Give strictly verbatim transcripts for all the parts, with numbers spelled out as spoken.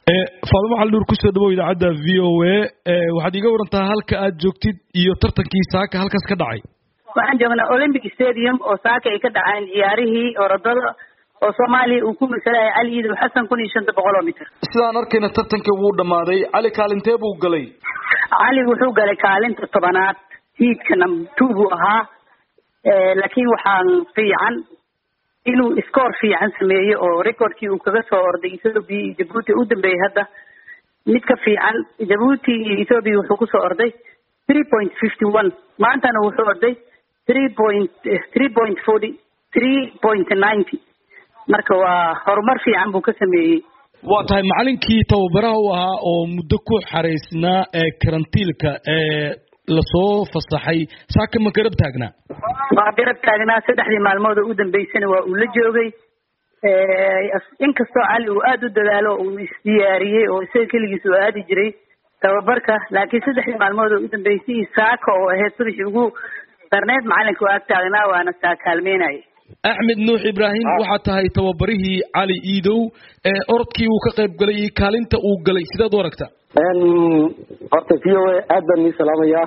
Faadimo Cali Nuur ku soo dhawow idaacada V O A waxaad iga warantaa halka aad joogtid iyo tartankii saaka halkaas ka dhacay. Waxaan joognaa Olympic Stadium oo saaka ay ka dhaceen ciyaarihii orodada oo Soomaaliya uu ku masalay Cali Iidow Xasan kun iyo shan boqol mitir. Sidaan arkayna tartankii wuu dhamaaday. Cali kaalintee buu galay? Cali wuxuu galay kaalinta tobanaad heatka number two buu ahaa ee laakiin waxaan fiican inuu score fiican sameeyo oo recordkii uu kaga soo orday Ethiopia Djibouti u dambeeyay hadda mid ka fiican Djibouti iyo Ethiopia wuxuu ku soo orday three point five one maantana wuxuu orday three point four three point nine marka waa horumar fiican buu ka sameeyay. waa tahay macalinkii tababaraha u ahaa oo muddo ku xareysnaa ee karantiilka ee la soo fasaxay saaka ma garab taagnaa waa garab taagnaa saddexdii maalmood oo u dambeysana waa uu la joogay ee inkastoo Cali uu aad u dadaalo uu isdiyaariyay oo isaga kaligiis uu aadi jiray tababarka laakiin saddexdii maalmood oo u dambeysay saaka oo ahayd subaxii ugu darneed macalinka waa taagnaa waana saakaalmeynay. Axmed Nuux Ibrahim waxa tahay tababarihii Cali Iidow ee orodkii uu ka qayb galay kaalinta uu galay sidaad u aragtaa een horta V O A aad baan idin salaamayaa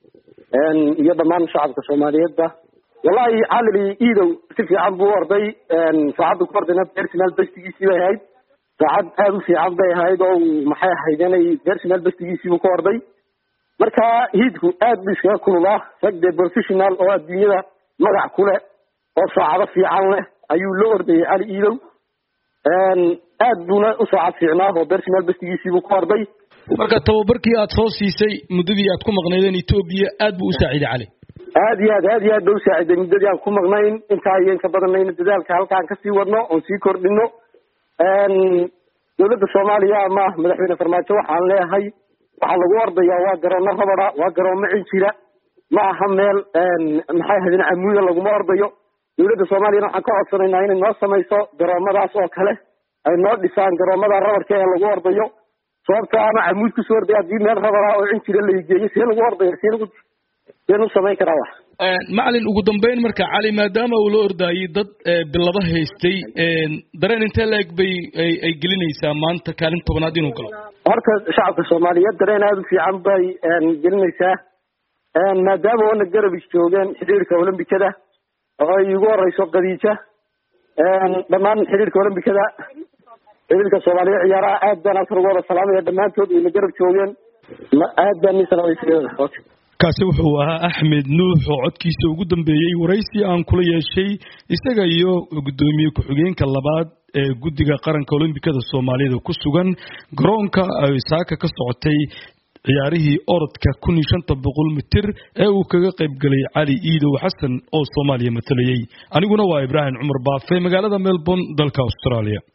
een iyo dhammaan shacabka Soomaaliyeed wallahi Cali Iidow si fiican buu orday een saacadu ku ordayna personal bestigiisii bay ahayd saacad aad u fiican bay ahayd oo maxay ahayd inay personal bestigiisii uu ku orday marka hiidku aad buu iskaga kululaa rag professional oo adduunyada magac ku leh oo saacado fiican leh ayuu la ordayay Cali Iidow een aad buuna u saacad fiicnaa oo personal bestigiisii buu ku orday marka tababarkii aad soo siisay muddadii aad ku maqnaydeen Ethiopia aad buu u saaciday Cali aad iyo aad aad iyo aad buu u saaciday muddadii aan ku maqnayn inta ay ka badanayna dadaalka halkaan ka sii wadno oo sii kordhino een dawladda Soomaaliya ama madaxweyne Farmaajo waxaan leeyahay waxa lagu ordayaa waa garoono rabada waa garoomo cinjira ma aha meel een maxay hadin amuuda lagu ordayo dawladda Soomaaliya waxaan ka codsanaynaa inay noo samayso garoomadaas oo kale ay noo dhisaan garoomada rabarka ee lagu ordayo sababta ama amuud ku soo orday hadii meel rabada oo cinjira la geeyo si lagu ordayo si lagu inuu sameyn kara wax een macallin ugu dambeyn marka Cali maadaama uu la ordayay dad bilaba haystay een dareen intee leeg bay ay gelinaysaa maanta kaalin tobanaad inuu galo horta shacabka Soomaaliyeed dareen aad u fiican bay een gelinaysaa een maadaama wana garab joogeen xiriirka Olombikada oo ay ugu horeyso Qadiija een dhammaan xiriirka Olombikada xiriirka Soomaaliya ciyaaraha aad baan afar salaamaya dhamaantood inay garab joogeen aad baan salaamay kaasi wuxuu ahaa Axmed Nuux oo codkiisa ugu dambeeyay waraysi aan kula yeeshay isaga iyo gudoomiye ku-xigeenka labaad ee guddiga qaranka Olombikada Soomaaliyeed ku sugan garoonka ay saaka ka socotay ciyaarihii orodka kun iyo shan boqol mitir ee uu kaga qayb galay Cali Iidow Xasan oo Soomaaliya matalayay aniguna waa Ibrahim Cumar Baafe magaalada Melbourne dalka Australia.